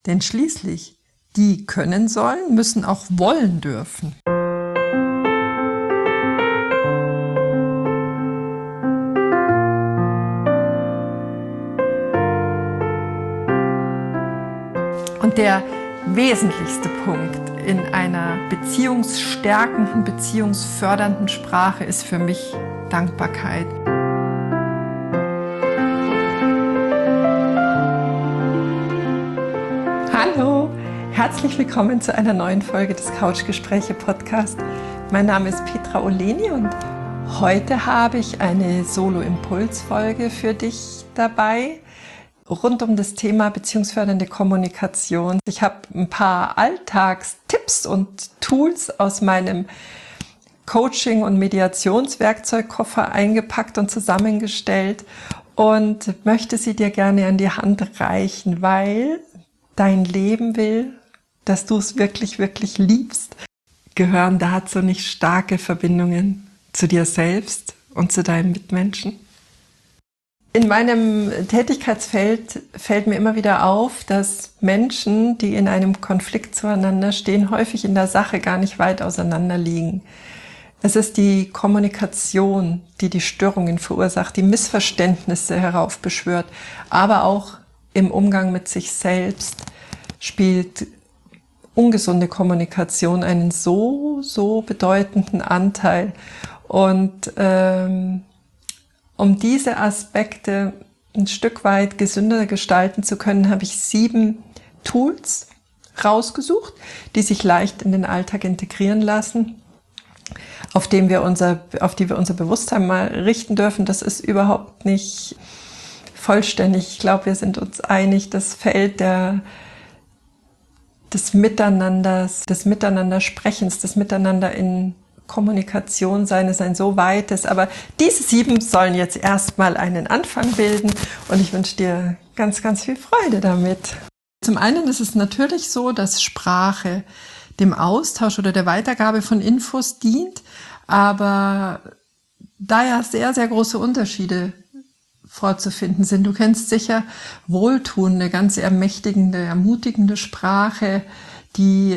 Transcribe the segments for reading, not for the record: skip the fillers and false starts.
Denn schließlich, die können sollen, müssen auch wollen dürfen. Und der wesentlichste Punkt in einer beziehungsstärkenden, beziehungsfördernden Sprache ist für mich Dankbarkeit. Hallo, herzlich willkommen zu einer neuen Folge des Couchgespräche-Podcast. Mein Name ist Petra Oleni und heute habe ich eine Solo-Impuls-Folge für dich dabei, rund um das Thema beziehungsfördernde Kommunikation. Ich habe ein paar Alltagstipps und Tools aus meinem Coaching- und Mediationswerkzeugkoffer eingepackt und zusammengestellt und möchte sie dir gerne an die Hand reichen, weil dein Leben will, dass du es wirklich, wirklich liebst. Gehören dazu nicht starke Verbindungen zu dir selbst und zu deinen Mitmenschen? In meinem Tätigkeitsfeld fällt mir immer wieder auf, dass Menschen, die in einem Konflikt zueinander stehen, häufig in der Sache gar nicht weit auseinander liegen. Es ist die Kommunikation, die die Störungen verursacht, die Missverständnisse heraufbeschwört, aber auch im Umgang mit sich selbst spielt ungesunde Kommunikation einen so bedeutenden Anteil. Und um diese Aspekte ein Stück weit gesünder gestalten zu können, habe ich 7 Tools rausgesucht, die sich leicht in den Alltag integrieren lassen, auf die wir unser Bewusstsein mal richten dürfen. Das ist überhaupt nicht vollständig. Ich glaube, wir sind uns einig, das Feld des Miteinanders, des Miteinandersprechens, des Miteinander in Kommunikation sein ist ein so weites, aber diese 7 sollen jetzt erstmal einen Anfang bilden und ich wünsche dir ganz, ganz viel Freude damit. Zum einen ist es natürlich so, dass Sprache dem Austausch oder der Weitergabe von Infos dient, aber da ja sehr, sehr große Unterschiede vorzufinden sind. Du kennst sicher wohltuende, ganz ermächtigende, ermutigende Sprache, die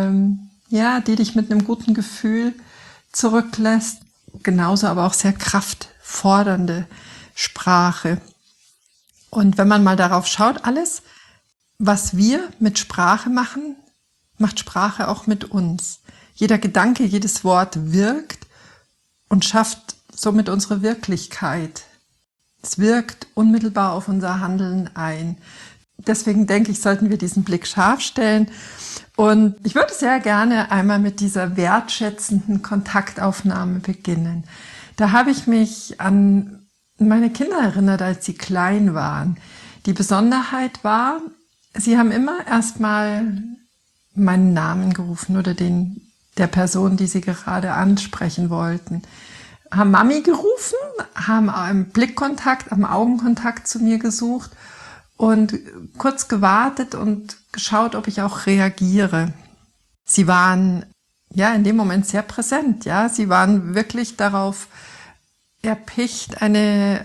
dich mit einem guten Gefühl zurücklässt. Genauso aber auch sehr kraftfordernde Sprache. Und wenn man mal darauf schaut, alles, was wir mit Sprache machen, macht Sprache auch mit uns. Jeder Gedanke, jedes Wort wirkt und schafft somit unsere Wirklichkeit. Es wirkt unmittelbar auf unser Handeln ein. Deswegen denke ich, sollten wir diesen Blick scharf stellen. Und ich würde sehr gerne einmal mit dieser wertschätzenden Kontaktaufnahme beginnen. Da habe ich mich an meine Kinder erinnert, als sie klein waren. Die Besonderheit war, sie haben immer erstmal meinen Namen gerufen oder den der Person, die sie gerade ansprechen wollten. Haben Mami gerufen, haben einen Blickkontakt, einen Augenkontakt zu mir gesucht und kurz gewartet und geschaut, ob ich auch reagiere. Sie waren in dem Moment sehr präsent, sie waren wirklich darauf erpicht, eine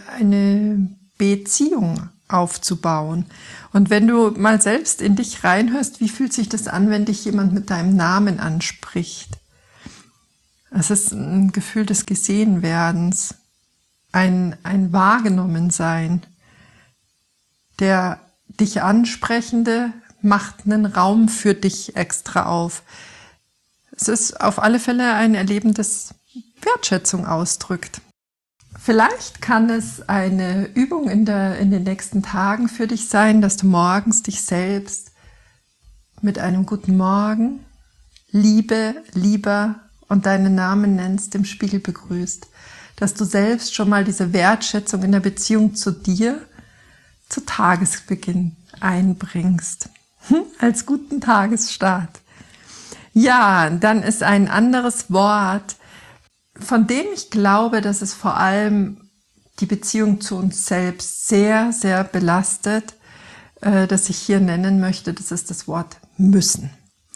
Beziehung aufzubauen. Und wenn du mal selbst in dich reinhörst, wie fühlt sich das an, wenn dich jemand mit deinem Namen anspricht? Es ist ein Gefühl des Gesehenwerdens, ein Wahrgenommensein. Der dich Ansprechende macht einen Raum für dich extra auf. Es ist auf alle Fälle ein Erleben, das Wertschätzung ausdrückt. Vielleicht kann es eine Übung in den nächsten Tagen für dich sein, dass du morgens dich selbst mit einem guten Morgen, Liebe, lieber und deinen Namen nennst, im Spiegel begrüßt. Dass du selbst schon mal diese Wertschätzung in der Beziehung zu dir zu Tagesbeginn einbringst. Als guten Tagesstart. Ja, dann ist ein anderes Wort, von dem ich glaube, dass es vor allem die Beziehung zu uns selbst sehr, sehr belastet, das ich hier nennen möchte. Das ist das Wort müssen.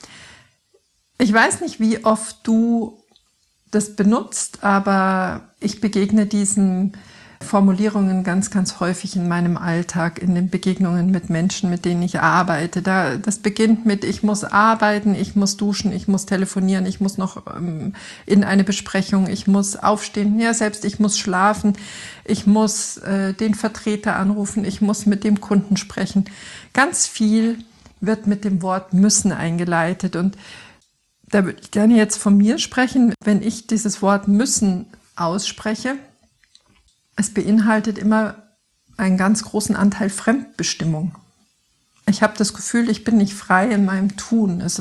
Ich weiß nicht, wie oft du das benutzt, aber ich begegne diesem Formulierungen ganz, ganz häufig in meinem Alltag, in den Begegnungen mit Menschen, mit denen ich arbeite. Das beginnt mit, ich muss arbeiten, ich muss duschen, ich muss telefonieren, ich muss noch in eine Besprechung, ich muss aufstehen, ja selbst ich muss schlafen, ich muss den Vertreter anrufen, ich muss mit dem Kunden sprechen. Ganz viel wird mit dem Wort müssen eingeleitet, und da würde ich gerne jetzt von mir sprechen. Wenn ich dieses Wort müssen ausspreche, es beinhaltet immer einen ganz großen Anteil Fremdbestimmung. Ich habe das Gefühl, ich bin nicht frei in meinem Tun. Es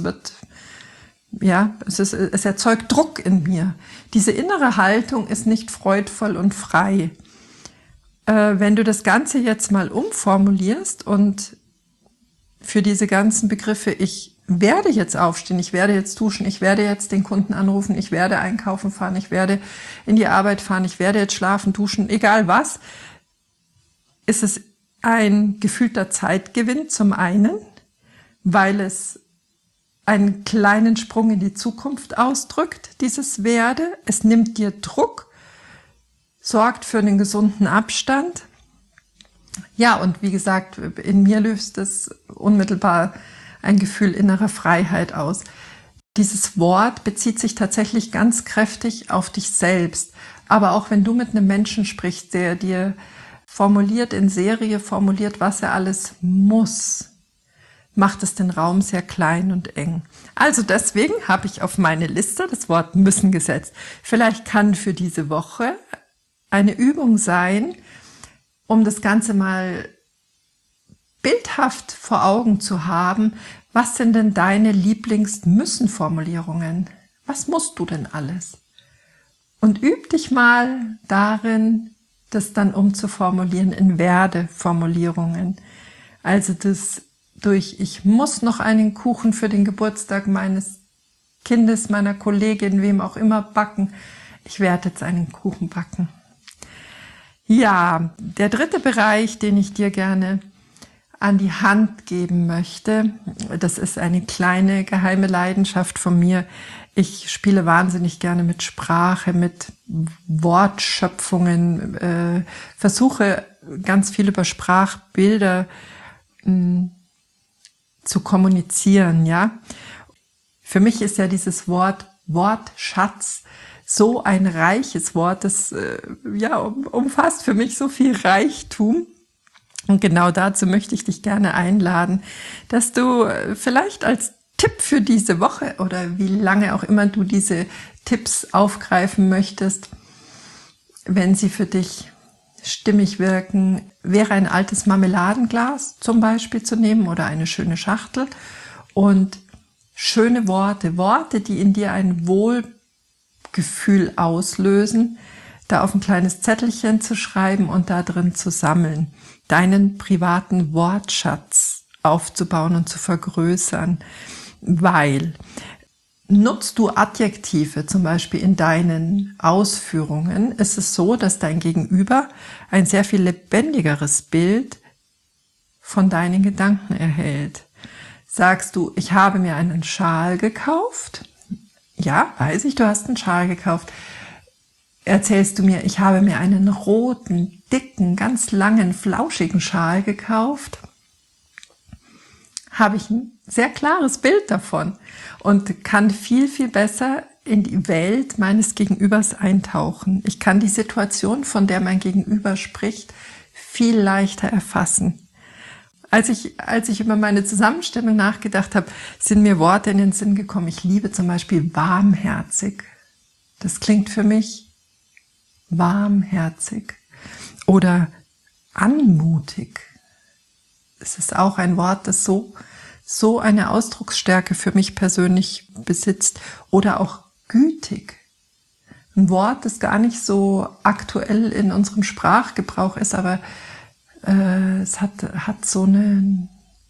erzeugt Druck in mir. Diese innere Haltung ist nicht freudvoll und frei. Wenn du das Ganze jetzt mal umformulierst und für diese ganzen Begriffe, ich werde jetzt aufstehen, ich werde jetzt duschen, ich werde jetzt den Kunden anrufen, ich werde einkaufen fahren, ich werde in die Arbeit fahren, ich werde jetzt schlafen, duschen, egal was, ist es ein gefühlter Zeitgewinn zum einen, weil es einen kleinen Sprung in die Zukunft ausdrückt, dieses Werde. Es nimmt dir Druck, sorgt für einen gesunden Abstand. Ja, und wie gesagt, in mir löst es unmittelbar ein Gefühl innerer Freiheit aus. Dieses Wort bezieht sich tatsächlich ganz kräftig auf dich selbst. Aber auch wenn du mit einem Menschen sprichst, der dir formuliert, in Serie formuliert, was er alles muss, macht es den Raum sehr klein und eng. Also deswegen habe ich auf meine Liste das Wort müssen gesetzt. Vielleicht kann für diese Woche eine Übung sein, um das Ganze mal bildhaft vor Augen zu haben. Was sind denn deine Lieblings-Müssen-Formulierungen? Was musst du denn alles? Und üb dich mal darin, das dann umzuformulieren in Werde-Formulierungen. Also das durch, ich muss noch einen Kuchen für den Geburtstag meines Kindes, meiner Kollegin, wem auch immer backen. Ich werde jetzt einen Kuchen backen. Ja, der dritte Bereich, den ich dir gerne an die Hand geben möchte, das ist eine kleine geheime Leidenschaft von mir. Ich spiele wahnsinnig gerne mit Sprache, mit Wortschöpfungen, versuche ganz viel über Sprachbilder zu kommunizieren, ja. Für mich ist ja dieses Wortschatz so ein reiches Wort, das umfasst für mich so viel Reichtum. Und genau dazu möchte ich dich gerne einladen, dass du vielleicht als Tipp für diese Woche oder wie lange auch immer du diese Tipps aufgreifen möchtest, wenn sie für dich stimmig wirken, wäre ein altes Marmeladenglas zum Beispiel zu nehmen oder eine schöne Schachtel und schöne Worte, die in dir ein Wohlgefühl auslösen, da auf ein kleines Zettelchen zu schreiben und da drin zu sammeln, deinen privaten Wortschatz aufzubauen und zu vergrößern, weil nutzt du Adjektive zum Beispiel in deinen Ausführungen, ist es so, dass dein Gegenüber ein sehr viel lebendigeres Bild von deinen Gedanken erhält. Sagst du, ich habe mir einen Schal gekauft? Ja, weiß ich, du hast einen Schal gekauft. Erzählst du mir, ich habe mir einen roten, dicken, ganz langen, flauschigen Schal gekauft? Habe ich ein sehr klares Bild davon und kann viel, viel besser in die Welt meines Gegenübers eintauchen. Ich kann die Situation, von der mein Gegenüber spricht, viel leichter erfassen. Als ich über meine Zusammenstellung nachgedacht habe, sind mir Worte in den Sinn gekommen. Ich liebe zum Beispiel warmherzig. Das klingt für mich warmherzig. Oder anmutig. Es ist auch ein Wort, das so eine Ausdrucksstärke für mich persönlich besitzt. Oder auch gütig. Ein Wort, das gar nicht so aktuell in unserem Sprachgebrauch ist, aber es hat so eine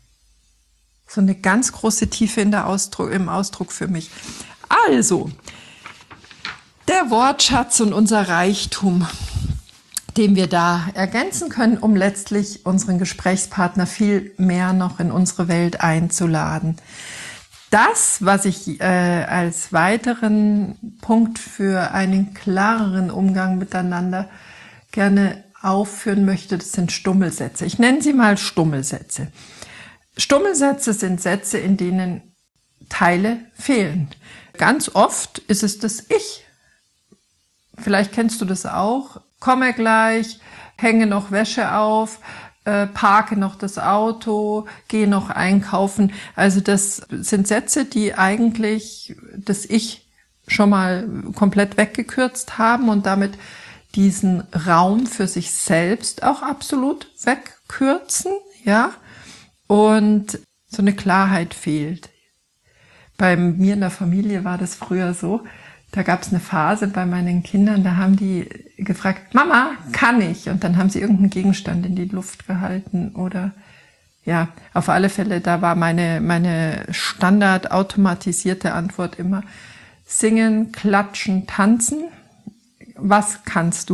ganz große Tiefe im Ausdruck für mich. Also, der Wortschatz und unser Reichtum, den wir da ergänzen können, um letztlich unseren Gesprächspartner viel mehr noch in unsere Welt einzuladen. Das, was ich als weiteren Punkt für einen klareren Umgang miteinander gerne aufführen möchte, das sind Stummelsätze. Ich nenne sie mal Stummelsätze. Stummelsätze sind Sätze, in denen Teile fehlen. Ganz oft ist es das Ich. Vielleicht kennst du das auch. Komme gleich, hänge noch Wäsche auf, parke noch das Auto, gehe noch einkaufen. Also das sind Sätze, die eigentlich das Ich schon mal komplett weggekürzt haben und damit diesen Raum für sich selbst auch absolut wegkürzen, ja. Und so eine Klarheit fehlt. Bei mir in der Familie war das früher so, da gab es eine Phase bei meinen Kindern, da haben die gefragt, Mama, kann ich? Und dann haben sie irgendeinen Gegenstand in die Luft gehalten oder ja, auf alle Fälle, da war meine standardautomatisierte Antwort immer singen, klatschen, tanzen. Was kannst du?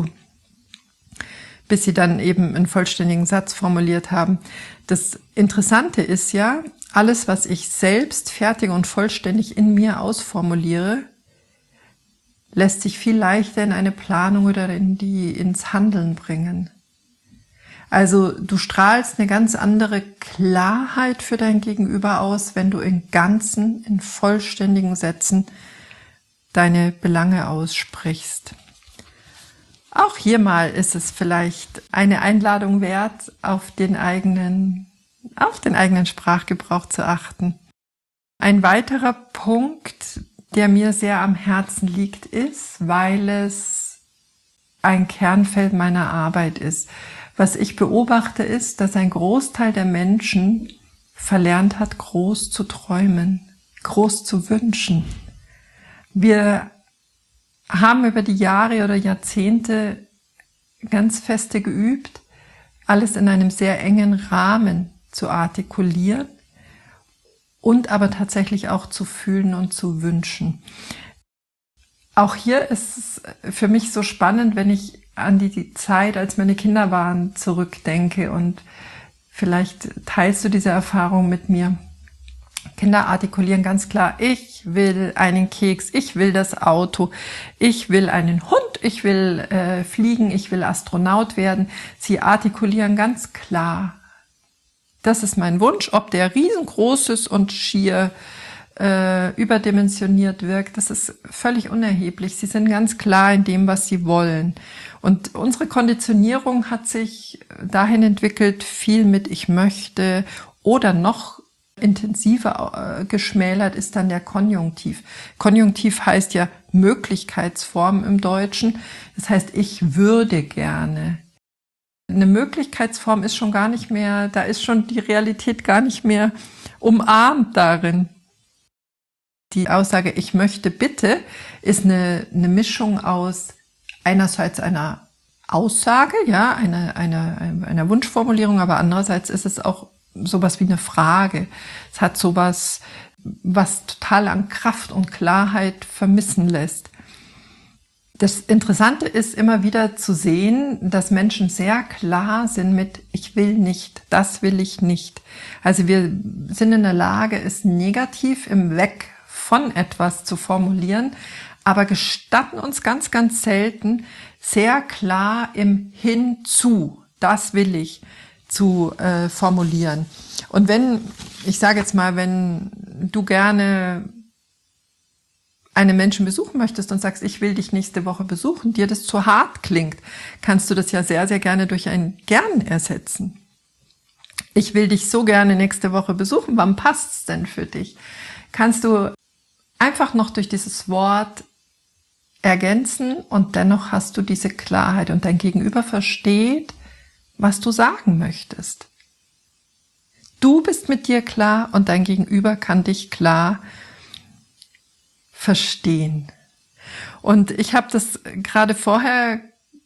Bis sie dann eben einen vollständigen Satz formuliert haben. Das Interessante ist ja, alles, was ich selbst fertig und vollständig in mir ausformuliere, lässt sich viel leichter in eine Planung oder ins Handeln bringen. Also du strahlst eine ganz andere Klarheit für dein Gegenüber aus, wenn du in ganzen, in vollständigen Sätzen deine Belange aussprichst. Auch hier mal ist es vielleicht eine Einladung wert, auf den eigenen Sprachgebrauch zu achten. Ein weiterer Punkt, der mir sehr am Herzen liegt, ist, weil es ein Kernfeld meiner Arbeit ist. Was ich beobachte, ist, dass ein Großteil der Menschen verlernt hat, groß zu träumen, groß zu wünschen. Wir haben über die Jahre oder Jahrzehnte ganz feste geübt, alles in einem sehr engen Rahmen zu artikulieren und aber tatsächlich auch zu fühlen und zu wünschen. Auch hier ist es für mich so spannend, wenn ich an die Zeit, als meine Kinder waren, zurückdenke und vielleicht teilst du diese Erfahrung mit mir. Kinder artikulieren ganz klar, ich will einen Keks, ich will das Auto, ich will einen Hund, ich will fliegen, ich will Astronaut werden. Sie artikulieren ganz klar, das ist mein Wunsch, ob der riesengroß ist und schier überdimensioniert wirkt, das ist völlig unerheblich. Sie sind ganz klar in dem, was sie wollen. Und unsere Konditionierung hat sich dahin entwickelt, viel mit ich möchte oder noch intensiver geschmälert ist dann der Konjunktiv. Konjunktiv heißt ja Möglichkeitsform im Deutschen. Das heißt, ich würde gerne. Eine Möglichkeitsform ist schon gar nicht mehr, da ist schon die Realität gar nicht mehr umarmt darin. Die Aussage, ich möchte bitte, ist eine Mischung aus einerseits einer Aussage, ja, einer Wunschformulierung, aber andererseits ist es auch sowas wie eine Frage. Es hat sowas, was total an Kraft und Klarheit vermissen lässt. Das Interessante ist immer wieder zu sehen, dass Menschen sehr klar sind mit ich will nicht, das will ich nicht. Also wir sind in der Lage, es negativ im Weg von etwas zu formulieren, aber gestatten uns ganz, ganz selten sehr klar im Hinzu, das will ich, zu formulieren. Und wenn du gerne einen Menschen besuchen möchtest und sagst, ich will dich nächste Woche besuchen, dir das zu hart klingt, kannst du das ja sehr, sehr gerne durch ein Gern ersetzen. Ich will dich so gerne nächste Woche besuchen, wann passt's denn für dich? Kannst du einfach noch durch dieses Wort ergänzen und dennoch hast du diese Klarheit und dein Gegenüber versteht, was du sagen möchtest. Du bist mit dir klar und dein Gegenüber kann dich klar verstehen. Und ich habe das gerade vorher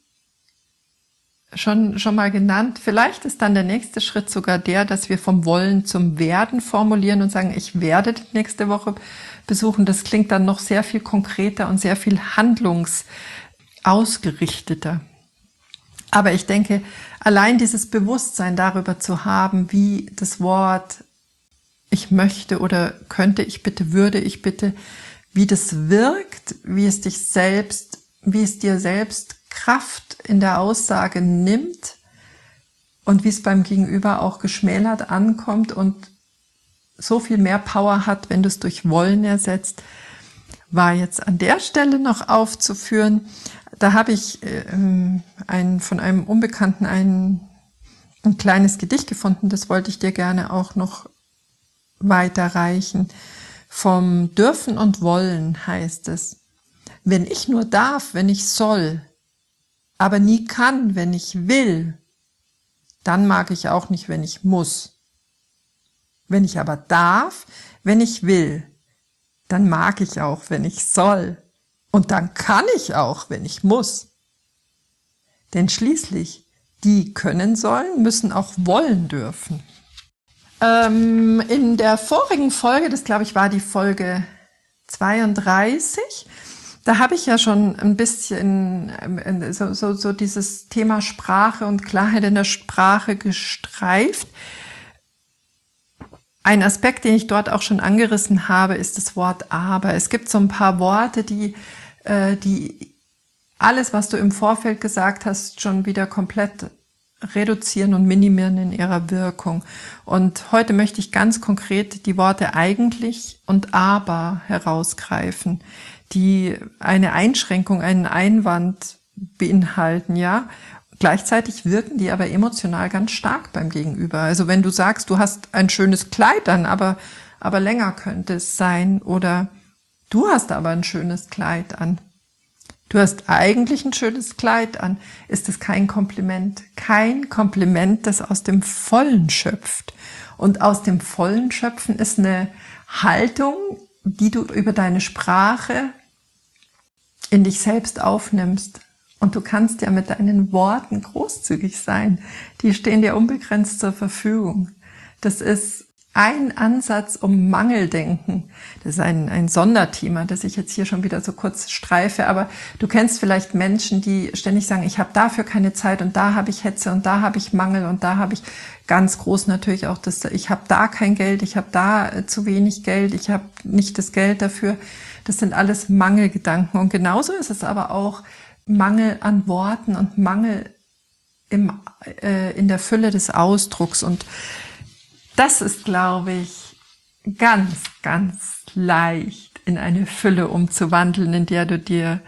schon mal genannt. Vielleicht ist dann der nächste Schritt sogar der, dass wir vom Wollen zum Werden formulieren und sagen, ich werde dich nächste Woche besuchen. Das klingt dann noch sehr viel konkreter und sehr viel handlungsausgerichteter. Aber ich denke, allein dieses Bewusstsein darüber zu haben, wie das Wort ich möchte oder könnte ich bitte, würde ich bitte, wie das wirkt, wie es dir selbst Kraft in der Aussage nimmt und wie es beim Gegenüber auch geschmälert ankommt und so viel mehr Power hat, wenn du es durch wollen ersetzt, war jetzt an der Stelle noch aufzuführen. Da habe ich von einem Unbekannten ein kleines Gedicht gefunden, das wollte ich dir gerne auch noch weiterreichen. Vom Dürfen und Wollen heißt es: Wenn ich nur darf, wenn ich soll, aber nie kann, wenn ich will, dann mag ich auch nicht, wenn ich muss. Wenn ich aber darf, wenn ich will, dann mag ich auch, wenn ich soll. Und dann kann ich auch, wenn ich muss. Denn schließlich, die können sollen, müssen auch wollen dürfen. In der vorigen Folge, das glaube ich war die Folge 32, da habe ich ja schon ein bisschen so dieses Thema Sprache und Klarheit in der Sprache gestreift. Ein Aspekt, den ich dort auch schon angerissen habe, ist das Wort aber. Es gibt so ein paar Worte, die alles, was du im Vorfeld gesagt hast, schon wieder komplett reduzieren und minimieren in ihrer Wirkung. Und heute möchte ich ganz konkret die Worte eigentlich und aber herausgreifen, die eine Einschränkung, einen Einwand beinhalten, ja. Gleichzeitig wirken die aber emotional ganz stark beim Gegenüber. Also wenn du sagst, du hast ein schönes Kleid an, aber länger könnte es sein, oder du hast aber ein schönes Kleid an. Du hast eigentlich ein schönes Kleid an. Ist es kein Kompliment? Kein Kompliment, das aus dem Vollen schöpft. Und aus dem Vollen schöpfen ist eine Haltung, die du über deine Sprache in dich selbst aufnimmst. Und du kannst ja mit deinen Worten großzügig sein. Die stehen dir unbegrenzt zur Verfügung. Das ist ein Ansatz um Mangeldenken. Das ist ein Sonderthema, das ich jetzt hier schon wieder so kurz streife. Aber du kennst vielleicht Menschen, die ständig sagen, ich habe dafür keine Zeit und da habe ich Hetze und da habe ich Mangel und da habe ich ganz groß natürlich auch das, ich habe da kein Geld, ich habe da zu wenig Geld, ich habe nicht das Geld dafür. Das sind alles Mangelgedanken. Und genauso ist es aber auch Mangel an Worten und Mangel in der Fülle des Ausdrucks. Und das ist, glaube ich, ganz, ganz leicht in eine Fülle umzuwandeln, in der du dir,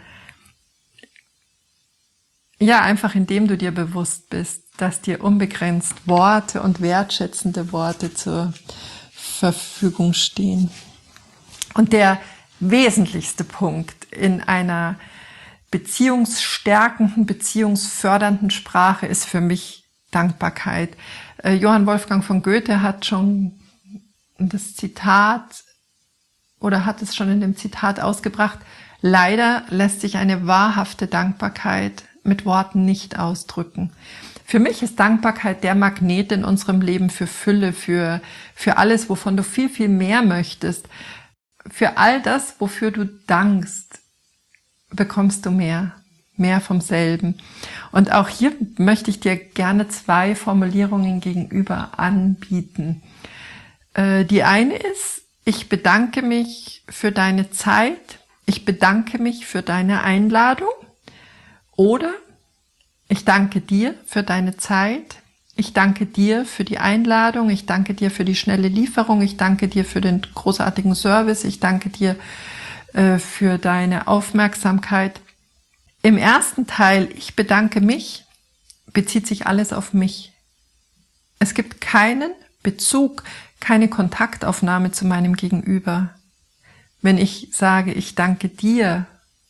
ja, einfach indem du dir bewusst bist, dass dir unbegrenzt Worte und wertschätzende Worte zur Verfügung stehen. Und der wesentlichste Punkt in einer beziehungsstärkenden, beziehungsfördernden Sprache ist für mich Dankbarkeit. Johann Wolfgang von Goethe hat schon das Zitat oder hat es schon in dem Zitat ausgebracht: Leider lässt sich eine wahrhafte Dankbarkeit mit Worten nicht ausdrücken. Für mich ist Dankbarkeit der Magnet in unserem Leben für Fülle, für alles, wovon du viel, viel mehr möchtest. Für all das, wofür du dankst, bekommst du mehr vom selben. Und auch hier möchte ich dir gerne 2 Formulierungen gegenüber anbieten. Die eine ist: Ich bedanke mich für deine Zeit, ich bedanke mich für deine Einladung. Oder: Ich danke dir für deine Zeit, ich danke dir für die Einladung, ich danke dir für die schnelle Lieferung, ich danke dir für den großartigen Service, ich danke dir für deine Aufmerksamkeit. Im ersten Teil, ich bedanke mich, bezieht sich alles auf mich. Es gibt keinen Bezug, keine Kontaktaufnahme zu meinem Gegenüber. Wenn ich sage, ich danke dir,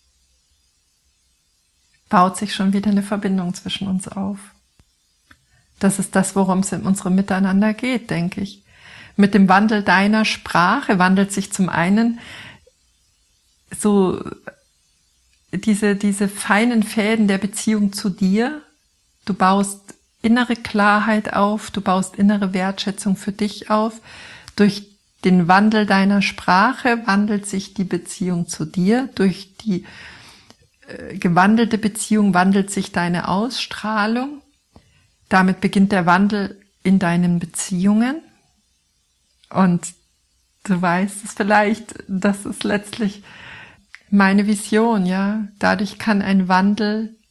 baut sich schon wieder eine Verbindung zwischen uns auf. Das ist das, worum es in unserem Miteinander geht, denke ich. Mit dem Wandel deiner Sprache wandelt sich zum einen so diese feinen Fäden der Beziehung zu dir. Du baust innere Klarheit auf, du baust innere Wertschätzung für dich auf. Durch den Wandel deiner Sprache wandelt sich die Beziehung zu dir. Durch die gewandelte Beziehung wandelt sich deine Ausstrahlung. Damit beginnt der Wandel in deinen Beziehungen. Und du weißt es vielleicht, das ist letztlich meine Vision, ja. Dadurch kann ein Wandel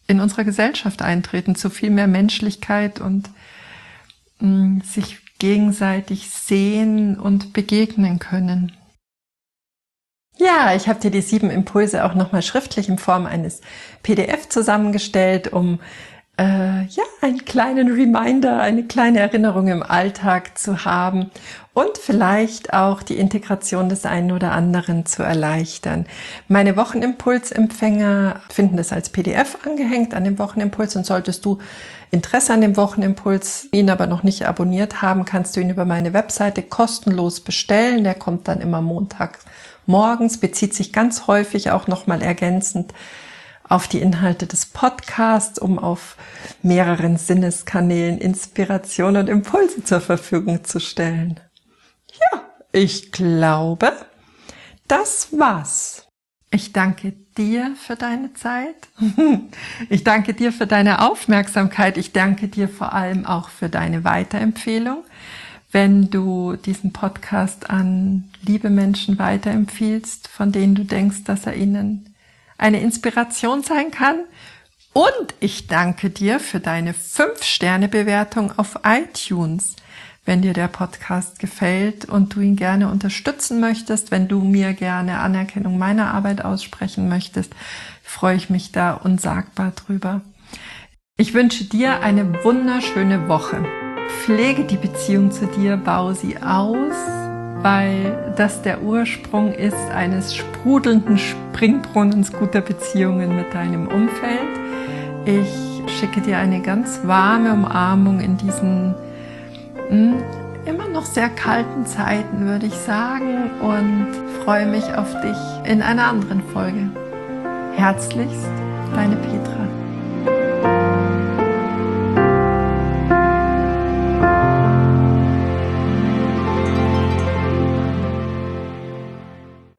in unserer Gesellschaft eintreten, zu viel mehr Menschlichkeit und sich gegenseitig sehen und begegnen können. Ja, ich habe dir die 7 Impulse auch nochmal schriftlich in Form eines PDF zusammengestellt, um einen kleinen Reminder, eine kleine Erinnerung im Alltag zu haben und vielleicht auch die Integration des einen oder anderen zu erleichtern. Meine Wochenimpulsempfänger finden das als PDF angehängt an dem Wochenimpuls, und solltest du Interesse an dem Wochenimpuls, ihn aber noch nicht abonniert haben, kannst du ihn über meine Webseite kostenlos bestellen. Der kommt dann immer montags morgens, bezieht sich ganz häufig auch nochmal ergänzend auf die Inhalte des Podcasts, um auf mehreren Sinneskanälen Inspiration und Impulse zur Verfügung zu stellen. Ja, ich glaube, das war's. Ich danke dir für deine Zeit. Ich danke dir für deine Aufmerksamkeit. Ich danke dir vor allem auch für deine Weiterempfehlung. Wenn du diesen Podcast an liebe Menschen weiterempfiehlst, von denen du denkst, dass er ihnen eine Inspiration sein kann. Und ich danke dir für deine 5-Sterne-Bewertung auf iTunes. Wenn dir der Podcast gefällt und du ihn gerne unterstützen möchtest, wenn du mir gerne Anerkennung meiner Arbeit aussprechen möchtest, freue ich mich da unsagbar drüber. Ich wünsche dir eine wunderschöne Woche. Pflege die Beziehung zu dir, baue sie aus, weil das der Ursprung ist eines sprudelnden Springbrunnens guter Beziehungen mit deinem Umfeld. Ich schicke dir eine ganz warme Umarmung in diesen immer noch sehr kalten Zeiten, würde ich sagen, und freue mich auf dich in einer anderen Folge. Herzlichst, deine Petra.